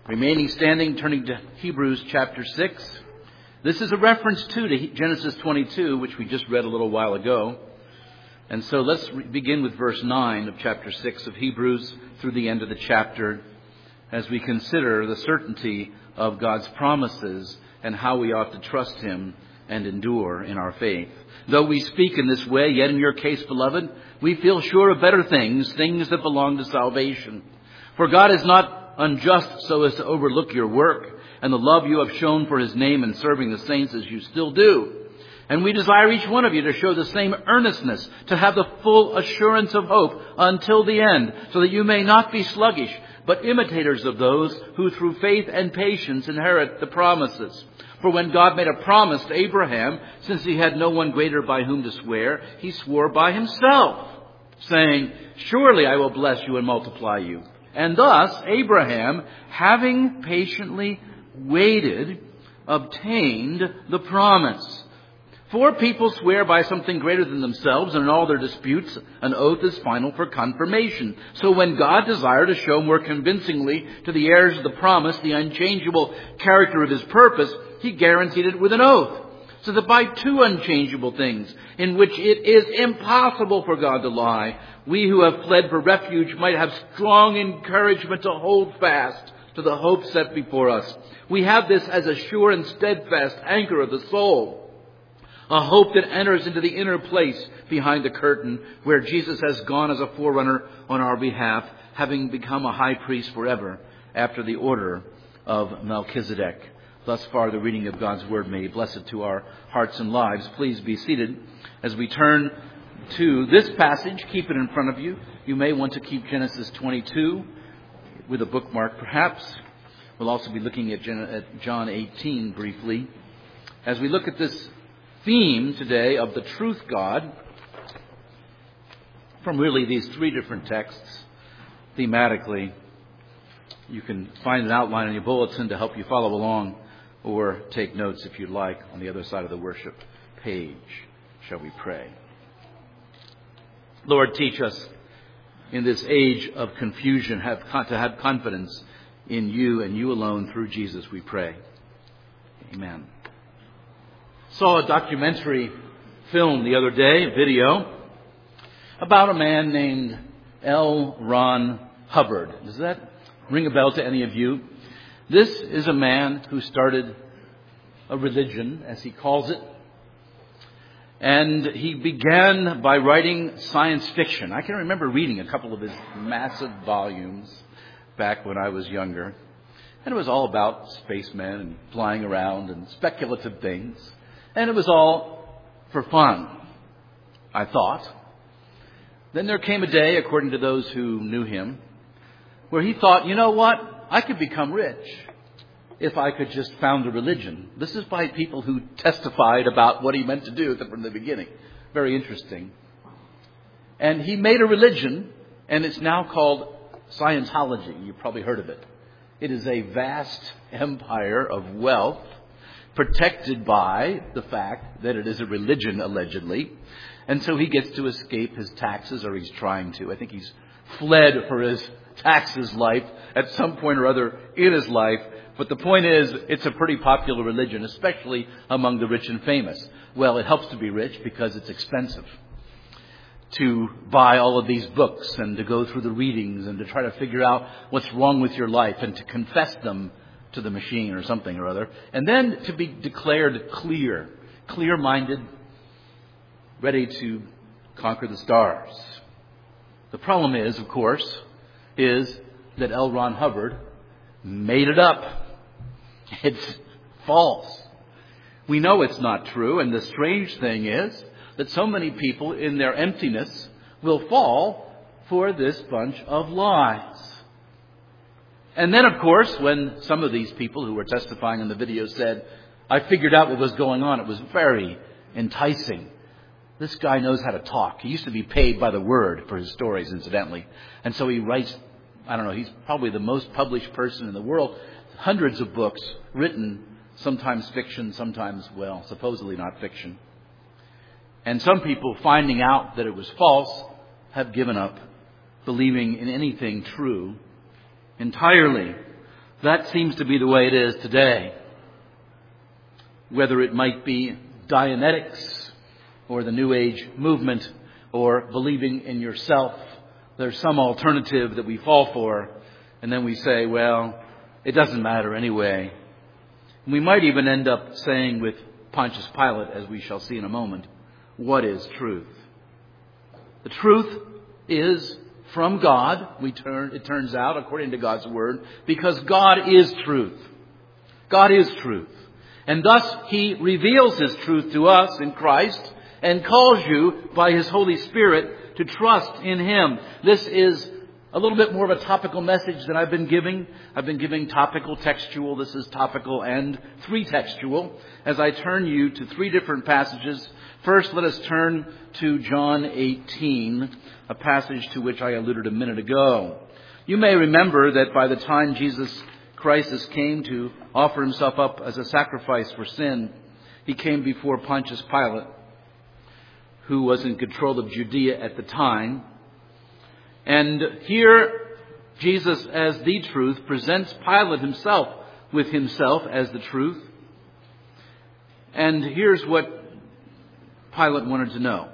Remaining standing, turning to Hebrews chapter 6. This is a reference to Genesis 22, which we just read a little while ago. And so let's begin with verse 9 of chapter 6 of Hebrews through the end of the chapter as we consider the certainty of God's promises and how we ought to trust Him and endure in our faith. Though we speak in this way, yet in your case, beloved, we feel sure of better things, things that belong to salvation. For God is not unjust so as to overlook your work and the love you have shown for His name in serving the saints as you still do. And we desire each one of you to show the same earnestness, to have the full assurance of hope until the end, so that you may not be sluggish, but imitators of those who through faith and patience inherit the promises. For when God made a promise to Abraham, since he had no one greater by whom to swear, He swore by Himself, saying, "Surely I will bless you and multiply you." And thus Abraham, having patiently waited, obtained the promise. For people swear by something greater than themselves, and in all their disputes, an oath is final for confirmation. So when God desired to show more convincingly to the heirs of the promise the unchangeable character of His purpose, He guaranteed it with an oath, so that by two unchangeable things, in which it is impossible for God to lie, we who have fled for refuge might have strong encouragement to hold fast to the hope set before us. We have this as a sure and steadfast anchor of the soul, a hope that enters into the inner place behind the curtain, where Jesus has gone as a forerunner on our behalf, having become a high priest forever, after the order of Melchizedek. Thus far, the reading of God's Word. May He bless it to our hearts and lives. Please be seated as we turn to this passage. Keep it in front of you. You may want to keep Genesis 22 with a bookmark, perhaps. We'll also be looking at John 18 briefly. As we look at this theme today of the truth God, from really these three different texts, thematically, you can find an outline in your bulletin to help you follow along, or take notes if you'd like on the other side of the worship page. Shall we pray? Lord, teach us in this age of confusion to have confidence in You and You alone through Jesus, we pray. Amen. Saw a documentary film the other day, a video, about a man named L. Ron Hubbard. Does that ring a bell to any of you? This is a man who started a religion, as he calls it. And he began by writing science fiction. I can remember reading a couple of his massive volumes back when I was younger. And it was all about spacemen and flying around and speculative things. And it was all for fun, I thought. Then there came a day, according to those who knew him, where he thought, you know what? I could become rich if I could just found a religion. This is by people who testified about what he meant to do from the beginning. Very interesting. And he made a religion, and it's now called Scientology. You've probably heard of it. It is a vast empire of wealth, protected by the fact that it is a religion, allegedly. And so he gets to escape his taxes, or he's trying to. I think he's fled for his taxes life at some point or other in his life. But the point is, it's a pretty popular religion, especially among the rich and famous. Well, it helps to be rich because it's expensive to buy all of these books and to go through the readings and to try to figure out what's wrong with your life and to confess them to the machine or something or other. And then to be declared clear-minded, ready to conquer the stars. The problem is, of course, is that L. Ron Hubbard made it up. It's false. We know it's not true, and the strange thing is that so many people in their emptiness will fall for this bunch of lies. And then, of course, when some of these people who were testifying in the video said, I figured out what was going on, it was very enticing. This guy knows how to talk. He used to be paid by the word for his stories, incidentally. And so he writes, he's probably the most published person in the world. Hundreds of books written, sometimes fiction, sometimes, supposedly not fiction. And some people, finding out that it was false, have given up believing in anything true entirely. That seems to be the way it is today. Whether it might be Dianetics or the New Age movement or believing in yourself, there's some alternative that we fall for, and then we say, well, it doesn't matter anyway. And we might even end up saying with Pontius Pilate, as we shall see in a moment, what is truth? The truth is from God, it turns out, according to God's Word, because God is truth. God is truth. And thus He reveals His truth to us in Christ and calls you by His Holy Spirit to trust in Him. This is a little bit more of a topical message than I've been giving. I've been giving topical, textual. This is topical and three textual. As I turn you to three different passages. First, let us turn to John 18, a passage to which I alluded a minute ago. You may remember that by the time Jesus Christ came to offer Himself up as a sacrifice for sin, He came before Pontius Pilate, who was in control of Judea at the time. And here, Jesus, as the truth, presents Pilate himself with himself as the truth. And here's what Pilate wanted to know.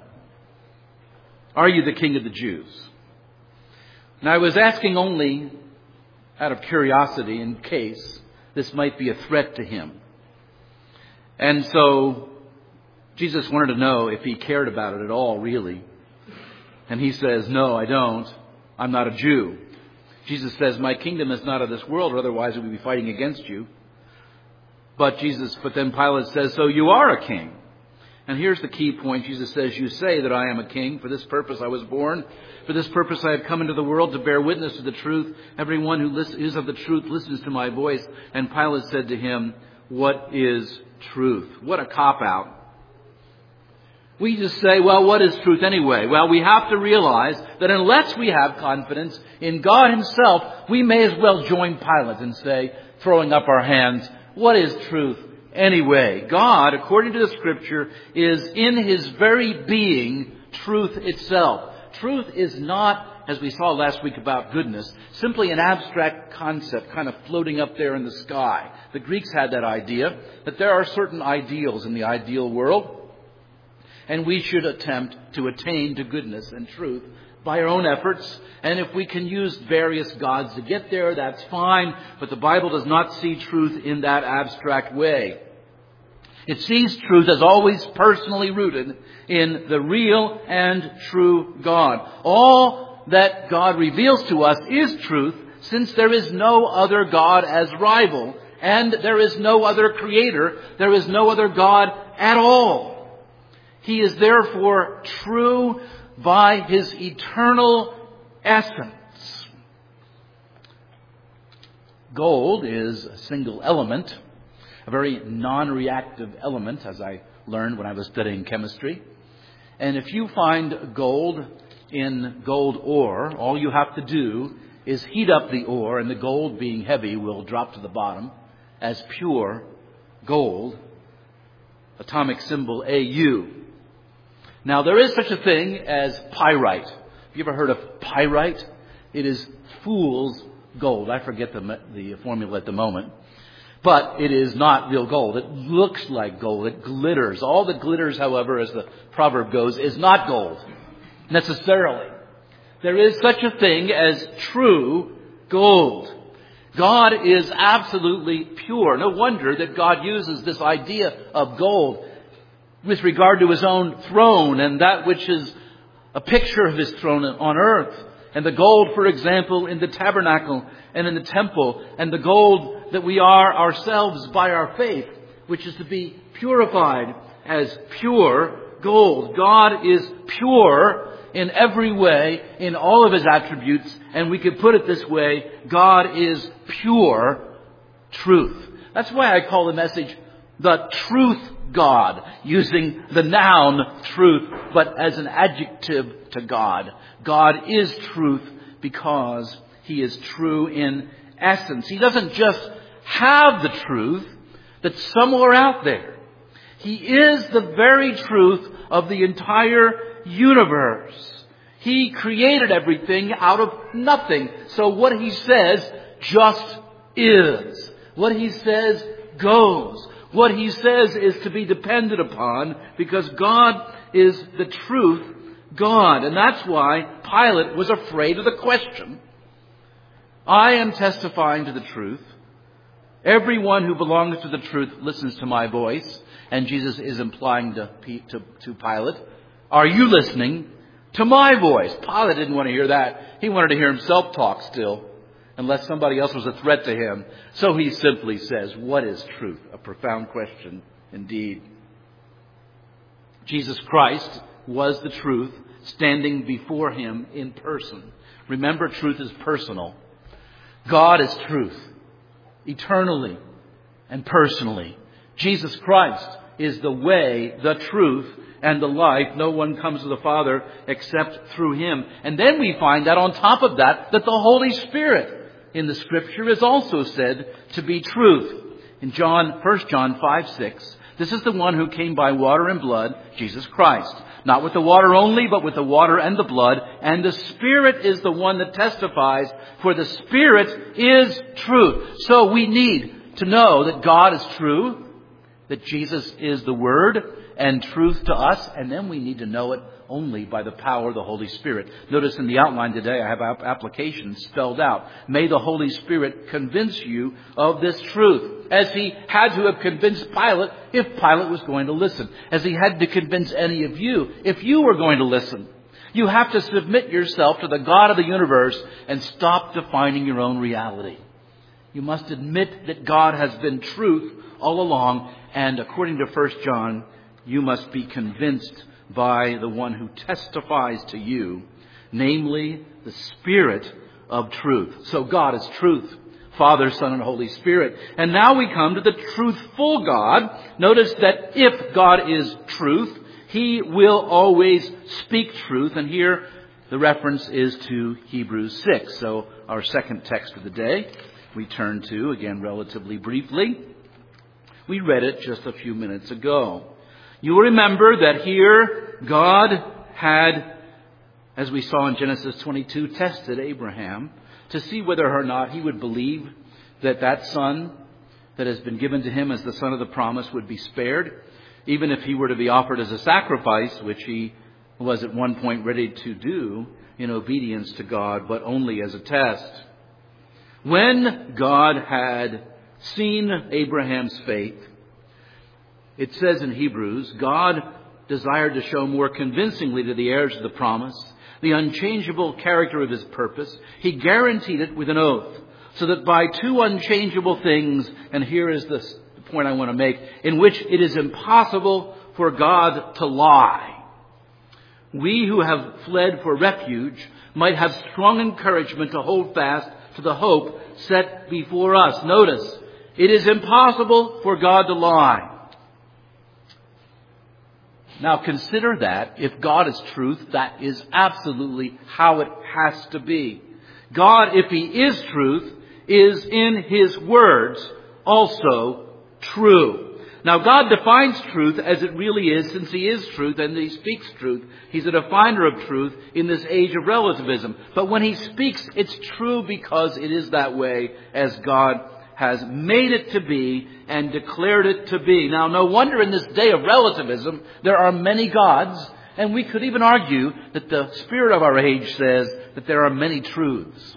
Are you the King of the Jews? Now, I was asking only out of curiosity in case this might be a threat to him. And so Jesus wanted to know if he cared about it at all, really. And he says, no, I don't. I'm not a Jew. Jesus says, my kingdom is not of this world, or otherwise we would be fighting against you. But then Pilate says, so you are a king. And here's the key point. Jesus says, you say that I am a king. For this purpose I was born. For this purpose I have come into the world to bear witness to the truth. Everyone who is of the truth listens to my voice. And Pilate said to him, what is truth? What a cop-out. We just say, well, what is truth anyway? Well, we have to realize that unless we have confidence in God Himself, we may as well join Pilate and say, throwing up our hands, what is truth anyway? God, according to the Scripture, is in His very being truth itself. Truth is not, as we saw last week about goodness, simply an abstract concept kind of floating up there in the sky. The Greeks had that idea that there are certain ideals in the ideal world, and we should attempt to attain to goodness and truth by our own efforts. And if we can use various gods to get there, that's fine. But the Bible does not see truth in that abstract way. It sees truth as always personally rooted in the real and true God. All that God reveals to us is truth, since there is no other God as rival, and there is no other creator, there is no other God at all. He is therefore true by His eternal essence. Gold is a single element, a very non-reactive element, as I learned when I was studying chemistry. And if you find gold in gold ore, all you have to do is heat up the ore, and the gold, being heavy, will drop to the bottom as pure gold. Atomic symbol AU. Now, there is such a thing as pyrite. Have you ever heard of pyrite? It is fool's gold. I forget the formula at the moment. But it is not real gold. It looks like gold. It glitters. All that glitters, however, as the proverb goes, is not gold, necessarily. There is such a thing as true gold. God is absolutely pure. No wonder that God uses this idea of gold with regard to His own throne, and that which is a picture of His throne on earth. And the gold, for example, in the tabernacle and in the temple, and the gold that we are ourselves by our faith, which is to be purified as pure gold. God is pure in every way, in all of His attributes, and we could put it this way, God is pure truth. That's why I call the message the truth God, using the noun truth, but as an adjective to God. God is truth because He is true in essence. He doesn't just have the truth that's somewhere out there. He is the very truth of the entire universe. He created everything out of nothing. So what He says just is. What He says goes. What He says is to be depended upon because God is the truth God. And that's why Pilate was afraid of the question. I am testifying to the truth. Everyone who belongs to the truth listens to my voice. And Jesus is implying to Pilate, are you listening to my voice? Pilate didn't want to hear that. He wanted to hear himself talk still, unless somebody else was a threat to him. So he simply says, what is truth? A profound question indeed. Jesus Christ was the truth standing before him in person. Remember, truth is personal. God is truth, eternally and personally. Jesus Christ is the way, the truth, and the life. No one comes to the Father except through Him. And then we find that on top of that the Holy Spirit in the Scripture is also said to be truth. In 1 John 5:6, this is the one who came by water and blood, Jesus Christ. Not with the water only, but with the water and the blood. And the Spirit is the one that testifies, for the Spirit is truth. So we need to know that God is true, that Jesus is the Word and truth to us, and then we need to know it only by the power of the Holy Spirit. Notice in the outline today I have applications spelled out. May the Holy Spirit convince you of this truth, as He had to have convinced Pilate if Pilate was going to listen, as He had to convince any of you if you were going to listen. You have to submit yourself to the God of the universe and stop defining your own reality. You must admit that God has been truth all along, and according to 1 John, you must be convinced by the one who testifies to you, namely the Spirit of truth. So God is truth, Father, Son, and Holy Spirit. And now we come to the truthful God. Notice that if God is truth, He will always speak truth. And here the reference is to Hebrews 6. So our second text of the day we turn to, again relatively briefly. We read it just a few minutes ago. You will remember that here God had, as we saw in Genesis 22, tested Abraham to see whether or not he would believe that that son that has been given to him as the son of the promise would be spared, even if he were to be offered as a sacrifice, which he was at one point ready to do in obedience to God, but only as a test. When God had seen Abraham's faith, it says in Hebrews, God desired to show more convincingly to the heirs of the promise the unchangeable character of His purpose. He guaranteed it with an oath, so that by two unchangeable things, and here is the point I want to make, in which it is impossible for God to lie, we who have fled for refuge might have strong encouragement to hold fast to the hope set before us. Notice, it is impossible for God to lie. Now consider that if God is truth, that is absolutely how it has to be. God, if He is truth, is in His words also true. Now God defines truth as it really is, since He is truth and He speaks truth. He's a definer of truth in this age of relativism. But when He speaks, it's true because it is that way as God has made it to be and declared it to be. Now, no wonder in this day of relativism there are many gods, and we could even argue that the spirit of our age says that there are many truths.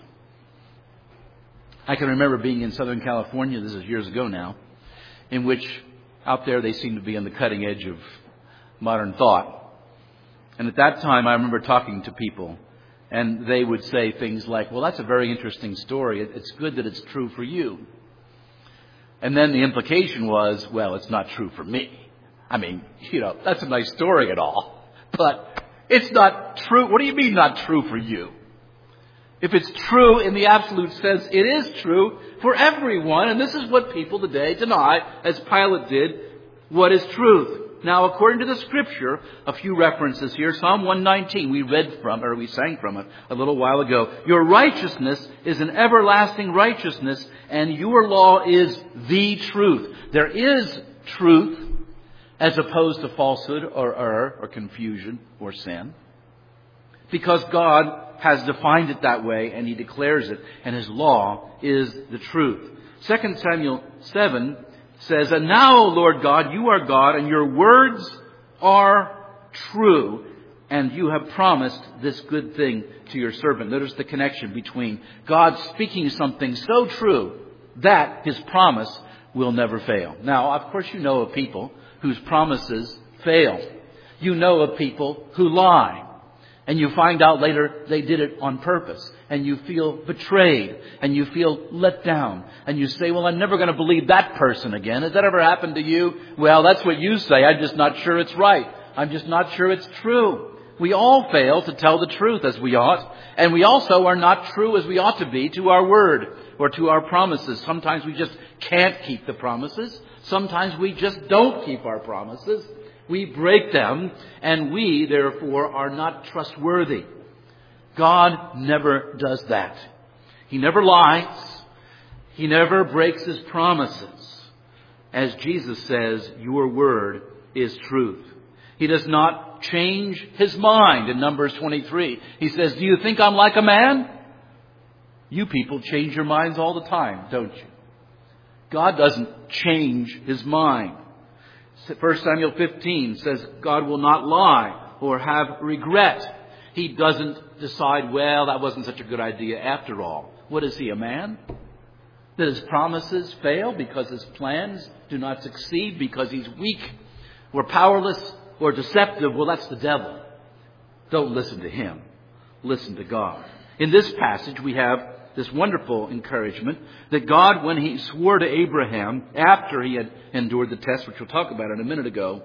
I can remember being in Southern California, this is years ago now, in which out there they seem to be on the cutting edge of modern thought. And at that time I remember talking to people, and they would say things like, well, that's a very interesting story. It's good that it's true for you. And then the implication was, well, it's not true for me. I mean, that's a nice story and all, but it's not true. What do you mean not true for you? If it's true in the absolute sense, it is true for everyone. And this is what people today deny, as Pilate did, what is truth. Now, according to the Scripture, a few references here. Psalm 119, we sang from it a little while ago. Your righteousness is an everlasting righteousness, and your law is the truth. There is truth as opposed to falsehood or error or confusion or sin, because God has defined it that way, and He declares it, and His law is the truth. 2 Samuel 7 says, "And now, Lord God, you are God, and your words are true, and you have promised this good thing to your servant." Notice the connection between God speaking something so true that His promise will never fail. Now, of course, you know of people whose promises fail. You know of people who lie. And you find out later they did it on purpose. And you feel betrayed. And you feel let down. And you say, well, I'm never going to believe that person again. Has that ever happened to you? Well, that's what you say. I'm just not sure it's right. I'm just not sure it's true. We all fail to tell the truth as we ought. And we also are not true as we ought to be to our word or to our promises. Sometimes we just can't keep the promises. Sometimes we just don't keep our promises. We break them, and we, therefore, are not trustworthy. God never does that. He never lies. He never breaks His promises. As Jesus says, your word is truth. He does not change His mind in Numbers 23. He says, do you think I'm like a man? You people change your minds all the time, don't you? God doesn't change His mind. 1 Samuel 15 says God will not lie or have regret. He doesn't decide, well, that wasn't such a good idea after all. What is He, a man? That His promises fail because His plans do not succeed because He's weak or powerless or deceptive? Well, that's the devil. Don't listen to him. Listen to God. In this passage, we have this wonderful encouragement that God, when He swore to Abraham after he had endured the test, which we'll talk about in a minute ago,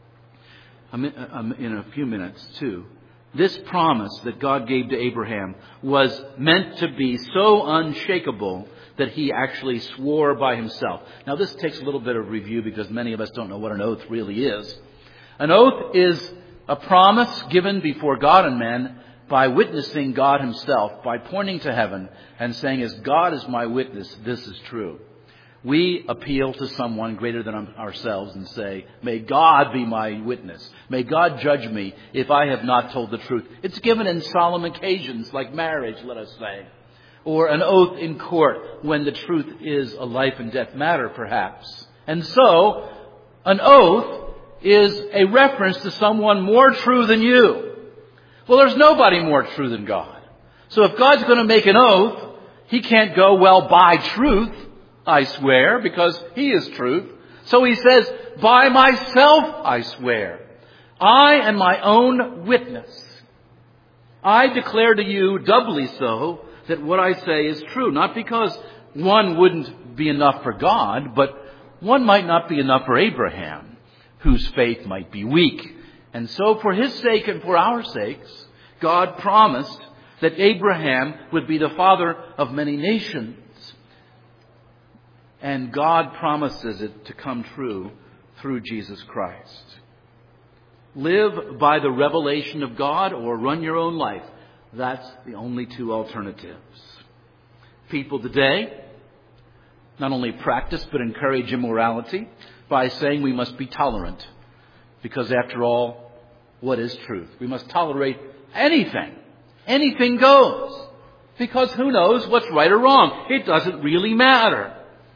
in a few minutes too, this promise that God gave to Abraham was meant to be so unshakable that He actually swore by Himself. Now, this takes a little bit of review because many of us don't know what an oath really is. An oath is a promise given before God and men by witnessing God Himself, by pointing to heaven and saying, as God is my witness, this is true. We appeal to someone greater than ourselves and say, may God be my witness. May God judge me if I have not told the truth. It's given in solemn occasions like marriage, let us say. Or an oath in court when the truth is a life and death matter, perhaps. And so, an oath is a reference to someone more true than you. Well, there's nobody more true than God. So if God's going to make an oath, He can't go, well, by truth, I swear, because He is truth. So He says, by myself I swear. I am my own witness. I declare to you doubly so that what I say is true. Not because one wouldn't be enough for God, but one might not be enough for Abraham, whose faith might be weak. And so for his sake and for our sakes, God promised that Abraham would be the father of many nations. And God promises it to come true through Jesus Christ. Live by the revelation of God or run your own life. That's the only two alternatives. People today not only practice but encourage immorality by saying we must be tolerant. Because after all, what is truth? We must tolerate anything. Anything goes. Because who knows what's right or wrong? It doesn't really matter.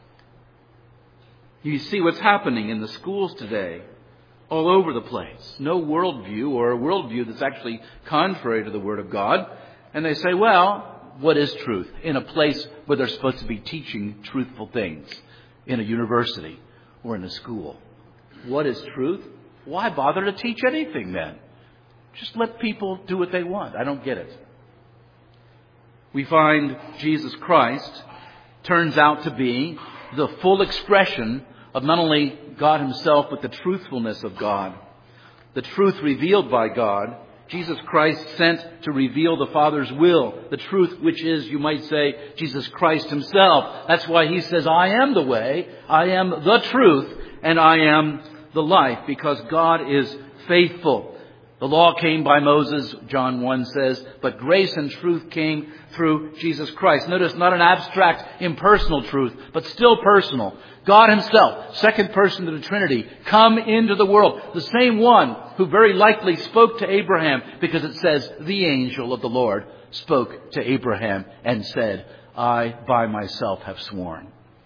You see what's happening in the schools today. All over the place. No worldview or a worldview that's actually contrary to the Word of God. And they say, well, what is truth? In a place where they're supposed to be teaching truthful things. In a university or in a school. What is truth? Why bother to teach anything then? Just let people do what they want. I don't get it. We find Jesus Christ turns out to be the full expression of not only God Himself, but the truthfulness of God. The truth revealed by God. Jesus Christ sent to reveal the Father's will. The truth which is, you might say, Jesus Christ Himself. That's why He says, I am the way, I am the truth, and I am the life, because God is faithful. The law came by Moses, John 1 says, but grace and truth came through Jesus Christ. Notice, not an abstract, impersonal truth, but still personal. God Himself, second person of the Trinity, come into the world. The same one who very likely spoke to Abraham, because it says, the angel of the Lord spoke to Abraham and said, I by myself have sworn.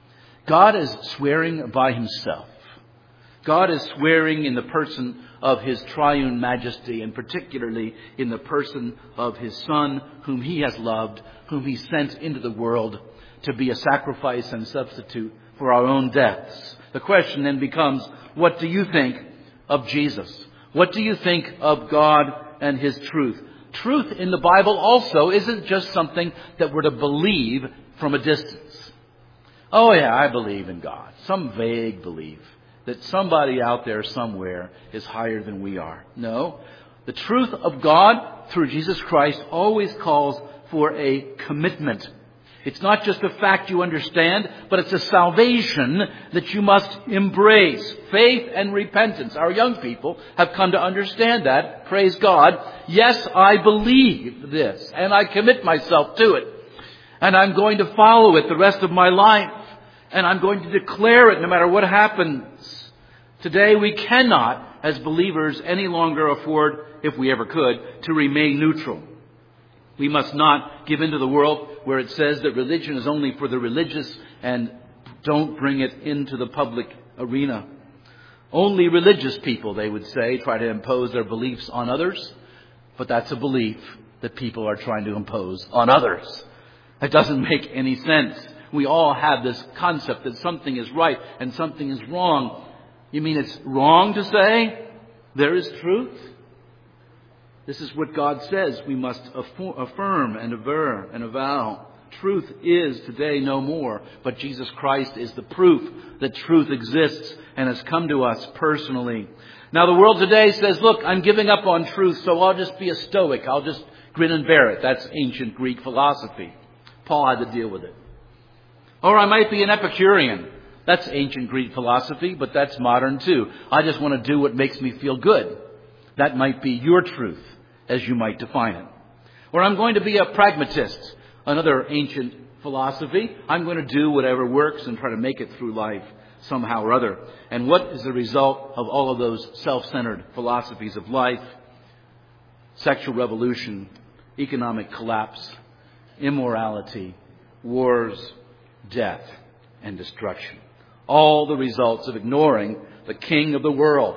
God is swearing by himself. God is swearing in the person of his triune majesty, and particularly in the person of his Son, whom he has loved, whom he sent into the world to be a sacrifice and substitute for our own deaths. The question then becomes, what do you think of Jesus? What do you think of God and his truth? Truth in the Bible also isn't just something that we're to believe from a distance. Oh yeah, I believe in God. Some vague belief that somebody out there somewhere is higher than we are. No. The truth of God through Jesus Christ always calls for a commitment. It's not just a fact you understand, but it's a salvation that you must embrace. Faith and repentance. Our young people have come to understand that. Praise God. Yes, I believe this, and I commit myself to it. And I'm going to follow it the rest of my life. And I'm going to declare it no matter what happens. Today we cannot, as believers, any longer afford, if we ever could, to remain neutral. We must not give in to the world where it says that religion is only for the religious and don't bring it into the public arena. Only religious people, they would say, try to impose their beliefs on others. But that's a belief that people are trying to impose on others. It doesn't make any sense. We all have this concept that something is right and something is wrong. You mean it's wrong to say there is truth? This is what God says we must affirm and aver and avow. Truth is today no more, but Jesus Christ is the proof that truth exists and has come to us personally. Now the world today says, look, I'm giving up on truth, so I'll just be a stoic. I'll just grin and bear it. That's ancient Greek philosophy. Paul had to deal with it. Or I might be an Epicurean. That's ancient Greek philosophy, but that's modern too. I just want to do what makes me feel good. That might be your truth, as you might define it. Or I'm going to be a pragmatist, another ancient philosophy. I'm going to do whatever works and try to make it through life somehow or other. And what is the result of all of those self-centered philosophies of life? Sexual revolution, economic collapse, immorality, wars, death, and destruction. All the results of ignoring the King of the world.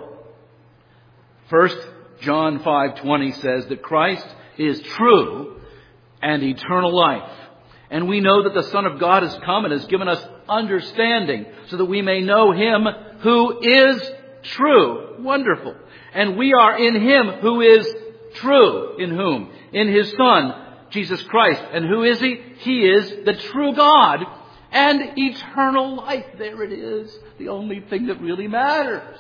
First, John 5:20 says that Christ is true and eternal life. And we know that the Son of God has come and has given us understanding so that we may know Him who is true. Wonderful. And we are in Him who is true. In whom? In His Son, Jesus Christ. And who is He? He is the true God and eternal life. There it is. The only thing that really matters.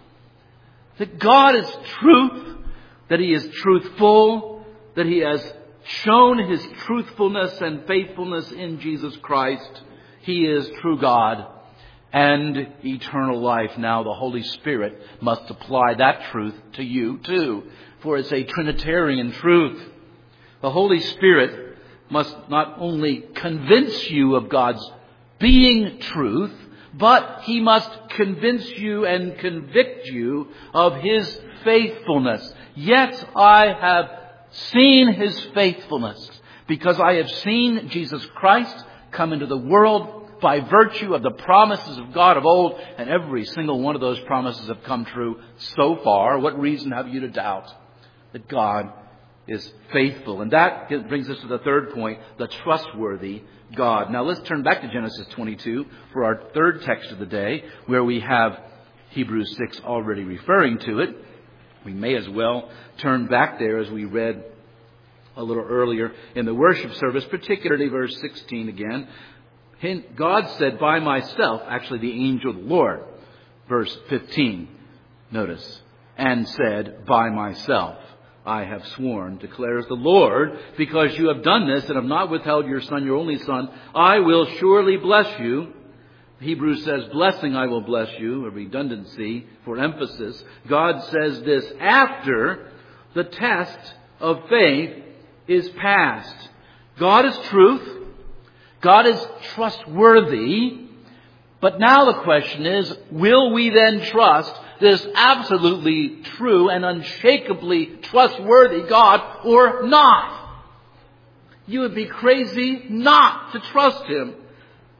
That God is truth, that He is truthful, that He has shown His truthfulness and faithfulness in Jesus Christ. He is true God and eternal life. Now the Holy Spirit must apply that truth to you too, for it's a Trinitarian truth. The Holy Spirit must not only convince you of God's being truth, but He must convince you and convict you of His faithfulness. Yet I have seen His faithfulness, because I have seen Jesus Christ come into the world by virtue of the promises of God of old, and every single one of those promises have come true so far. What reason have you to doubt that God is faithful? And that brings us to the third point, the trustworthy God. Now let's turn back to Genesis 22 for our third text of the day, where we have Hebrews 6 already referring to it. We may as well turn back there as we read a little earlier in the worship service, particularly verse 16 again. God said, by myself, actually the angel of the Lord, verse 15, notice, and said, by myself I have sworn, declares the Lord, because you have done this and have not withheld your Son, your only Son, I will surely bless you. Hebrews says, blessing I will bless you, a redundancy for emphasis. God says this after the test of faith is passed. God is truth. God is trustworthy. But now the question is, will we then trust this absolutely true and unshakably trustworthy God or not? You would be crazy not to trust Him.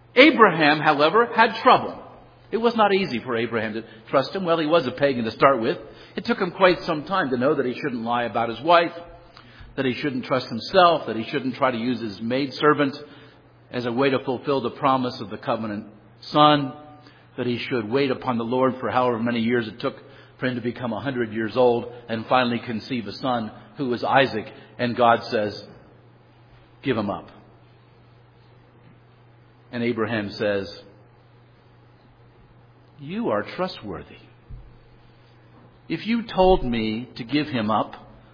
Abraham, however, had trouble. It was not easy for Abraham to trust him. Well, he was a pagan to start with. It took him quite some time to know that he shouldn't lie about his wife, that he shouldn't trust himself, that he shouldn't try to use his maidservant as a way to fulfill the promise of the covenant son, that he should wait upon the Lord for however many years it took for him to become 100 years old and finally conceive a son who was Isaac. And God says, give him up. And Abraham says, you are trustworthy. If you told me to give him up,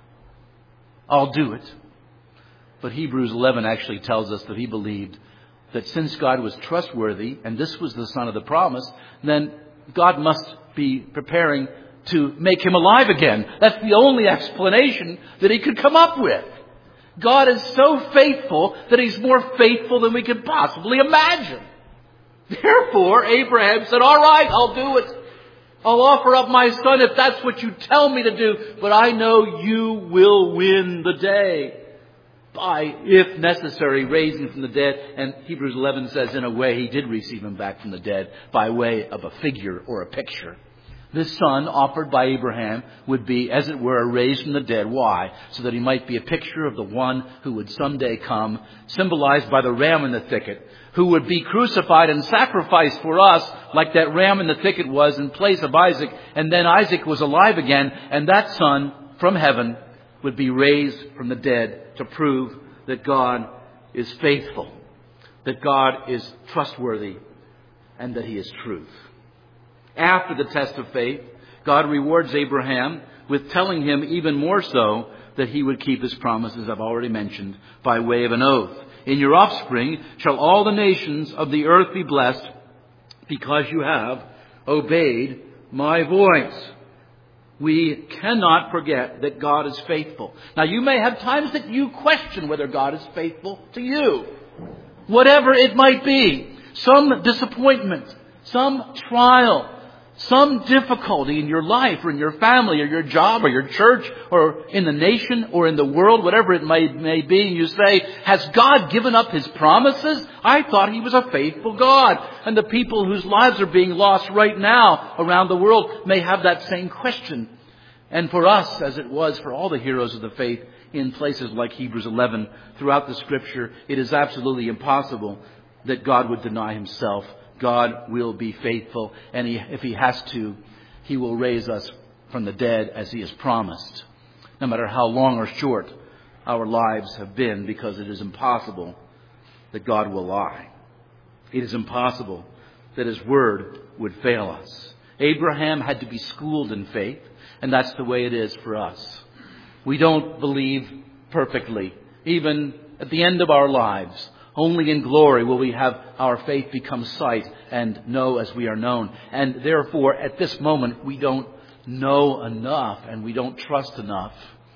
I'll do it. But Hebrews 11 actually tells us that he believed that since God was trustworthy and this was the son of the promise, then God must be preparing to make him alive again. That's the only explanation that he could come up with. God is so faithful that he's more faithful than we could possibly imagine. Therefore, Abraham said, all right, I'll do it. I'll offer up my son if that's what you tell me to do. But I know you will win the day by, if necessary, raising from the dead. And Hebrews 11 says, in a way, he did receive him back from the dead by way of a figure or a picture. This son offered by Abraham would be, as it were, raised from the dead. Why? So that he might be a picture of the one who would someday come, symbolized by the ram in the thicket, who would be crucified and sacrificed for us like that ram in the thicket was in place of Isaac. And then Isaac was alive again, and that son from heaven would be raised from the dead to prove that God is faithful, that God is trustworthy, and that he is truth. After the test of faith, God rewards Abraham with telling him even more so that he would keep his promises I've already mentioned by way of an oath. In your offspring shall all the nations of the earth be blessed because you have obeyed my voice. We cannot forget that God is faithful. Now, you may have times that you question whether God is faithful to you. Whatever it might be. Some disappointment, some trial, some difficulty in your life or in your family or your job or your church or in the nation or in the world, whatever it may be, and you say, has God given up his promises? I thought he was a faithful God. And the people whose lives are being lost right now around the world may have that same question. And for us, as it was for all the heroes of the faith in places like Hebrews 11, throughout the Scripture, it is absolutely impossible that God would deny himself. God will be faithful, and if he has to, he will raise us from the dead as he has promised, no matter how long or short our lives have been, because it is impossible that God will lie. It is impossible that his word would fail us. Abraham had to be schooled in faith, and that's the way it is for us. We don't believe perfectly, even at the end of our lives. Only in glory will we have our faith become sight and know as we are known. And therefore, at this moment, we don't know enough and we don't trust enough.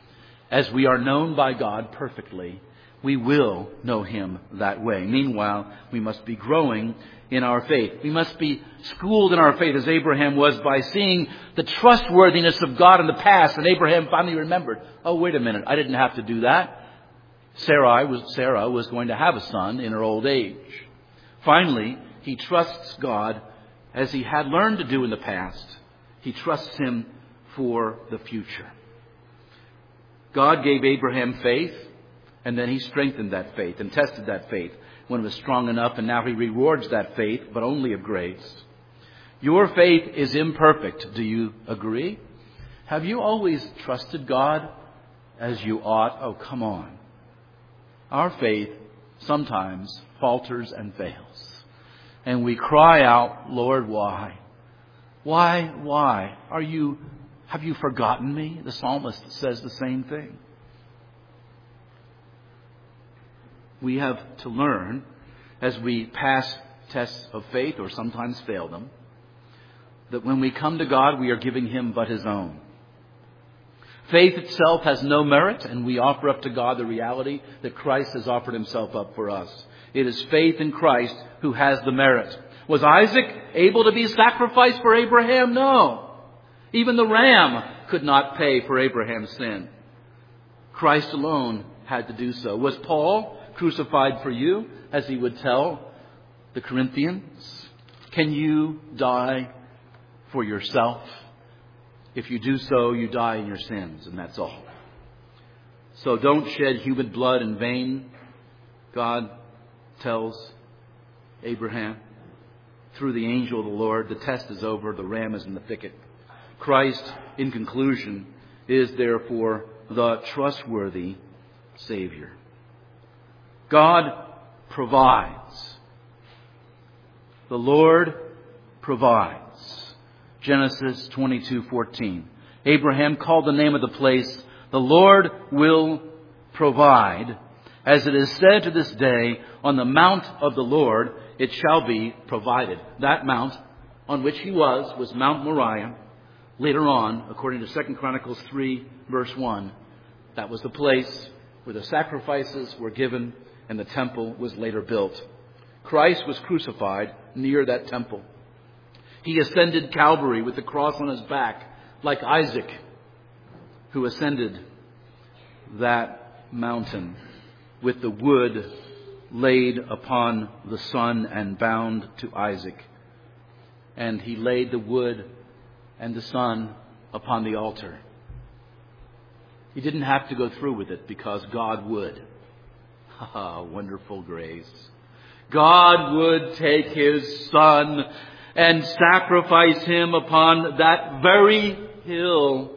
As we are known by God perfectly, we will know him that way. Meanwhile, we must be growing in our faith. We must be schooled in our faith as Abraham was by seeing the trustworthiness of God in the past. And Abraham finally remembered, oh, wait a minute, I didn't have to do that. Sarah was going to have a son in her old age. Finally, he trusts God as he had learned to do in the past. He trusts him for the future. God gave Abraham faith, and then he strengthened that faith and tested that faith when it was strong enough, and now he rewards that faith, but only of grace. Your faith is imperfect. Do you agree? Have you always trusted God as you ought? Oh, come on. Our faith sometimes falters and fails. And we cry out, Lord, why? Why? Have you forgotten me? The psalmist says the same thing. We have to learn as we pass tests of faith or sometimes fail them, that when we come to God, we are giving him but his own. Faith itself has no merit, and we offer up to God the reality that Christ has offered himself up for us. It is faith in Christ who has the merit. Was Isaac able to be sacrificed for Abraham? No. Even the ram could not pay for Abraham's sin. Christ alone had to do so. Was Paul crucified for you, as he would tell the Corinthians, can you die for yourself? If you do so, you die in your sins, and that's all. So don't shed human blood in vain, God tells Abraham. Through the angel of the Lord, the test is over, the ram is in the thicket. Christ, in conclusion, is therefore the trustworthy Savior. God provides. The Lord provides. Genesis 22:14. Abraham called the name of the place, "The Lord will provide. As it is said to this day, on the mount of the Lord it shall be provided." That mount on which he was Mount Moriah. Later on, according to 2 Chronicles 3, verse 1, that was the place where the sacrifices were given and the temple was later built. Christ was crucified near that temple. He ascended Calvary with the cross on his back, like Isaac, who ascended that mountain with the wood laid upon the son and bound to Isaac. And he laid the wood and the son upon the altar. He didn't have to go through with it because God would. Wonderful grace. God would take his son and sacrifice him upon that very hill.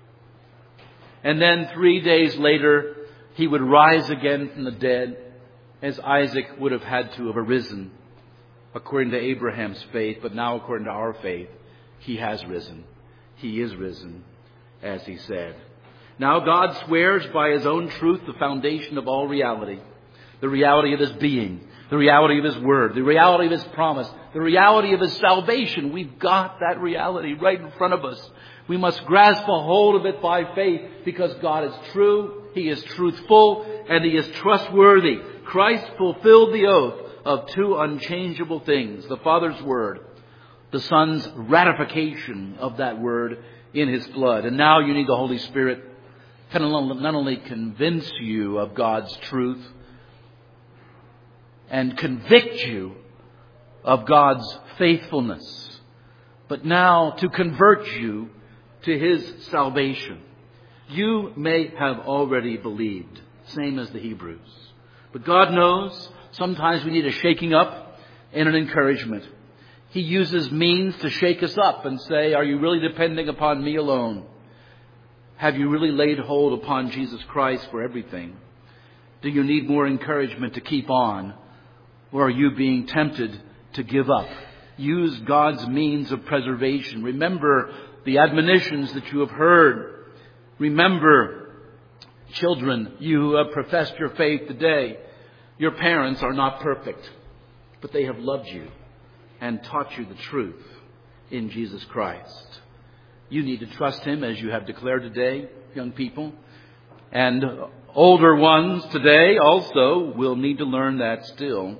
And then 3 days later, he would rise again from the dead, as Isaac would have had to have arisen, according to Abraham's faith. But now, according to our faith, he has risen. He is risen, as he said. Now God swears by his own truth, the foundation of all reality, the reality of his being, the reality of his word, the reality of his promise, the reality of his salvation. We've got that reality right in front of us. We must grasp a hold of it by faith, because God is true, he is truthful, and he is trustworthy. Christ fulfilled the oath of two unchangeable things: the Father's word, the Son's ratification of that word in his blood. And now you need the Holy Spirit to not only convince you of God's truth and convict you of God's faithfulness, but now to convert you to his salvation. You may have already believed, same as the Hebrews. But God knows sometimes we need a shaking up and an encouragement. He uses means to shake us up and say, are you really depending upon me alone? Have you really laid hold upon Jesus Christ for everything? Do you need more encouragement to keep on? Or are you being tempted to give up? Use God's means of preservation. Remember the admonitions that you have heard. Remember, children, you who have professed your faith today, your parents are not perfect, but they have loved you and taught you the truth in Jesus Christ. You need to trust him, as you have declared today, young people. And older ones today also will need to learn that still,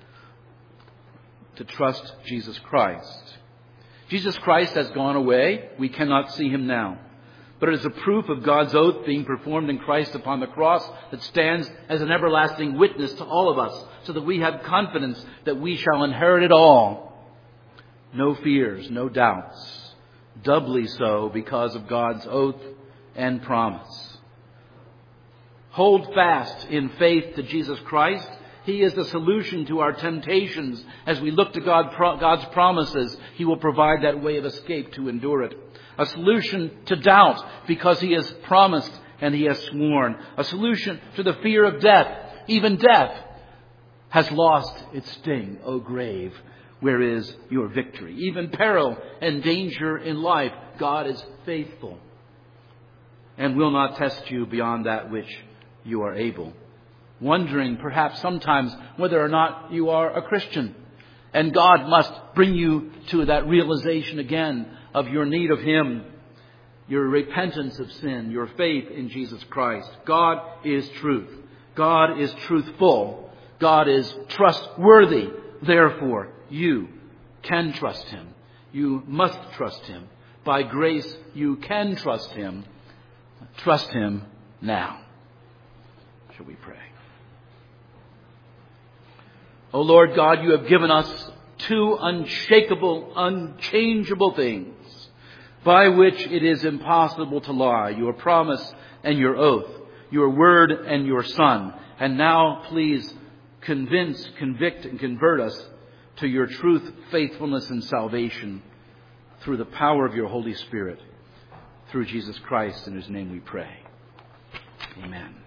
to trust Jesus Christ. Jesus Christ has gone away. We cannot see him now. But it is a proof of God's oath being performed in Christ upon the cross that stands as an everlasting witness to all of us, so that we have confidence that we shall inherit it all. No fears, no doubts. Doubly so because of God's oath and promise. Hold fast in faith to Jesus Christ. He is the solution to our temptations. As we look to God's promises, he will provide that way of escape to endure it. A solution to doubt, because he has promised and he has sworn. A solution to the fear of death. Even death has lost its sting, O grave. Where is your victory? Even peril and danger in life, God is faithful and will not test you beyond that which you are able. Wondering perhaps sometimes whether or not you are a Christian. And God must bring you to that realization again of your need of him, your repentance of sin, your faith in Jesus Christ. God is truth. God is truthful. God is trustworthy. Therefore, you can trust him. You must trust him. By grace, you can trust him. Trust him now. Shall we pray? O Lord God, you have given us two unshakable, unchangeable things by which it is impossible to lie: your promise and your oath, your word and your Son. And now please convince, convict, and convert us to your truth, faithfulness, and salvation through the power of your Holy Spirit, through Jesus Christ, in whose name we pray. Amen.